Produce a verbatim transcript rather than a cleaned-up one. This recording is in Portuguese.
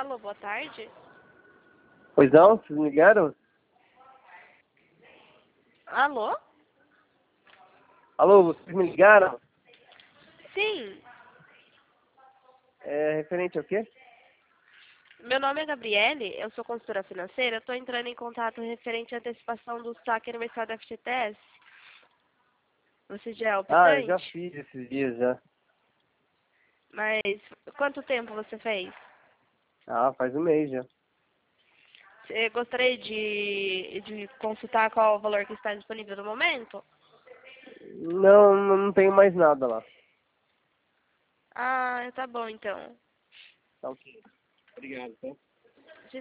Alô, boa tarde. Pois não? Vocês me ligaram? Alô? Alô, vocês me ligaram? Sim. É referente ao quê? Meu nome é Gabriele, eu sou consultora financeira. Estou entrando em contato referente à antecipação do saque aniversário da F G T S. Você já é Ah, eu já optante? fiz esses dias já. Mas quanto tempo você fez? Ah, faz um mês já. Você gostaria de, de consultar qual o valor que está disponível no momento? Não, não tenho mais nada lá. Ah, tá bom então. Tá ok. Obrigado, tá?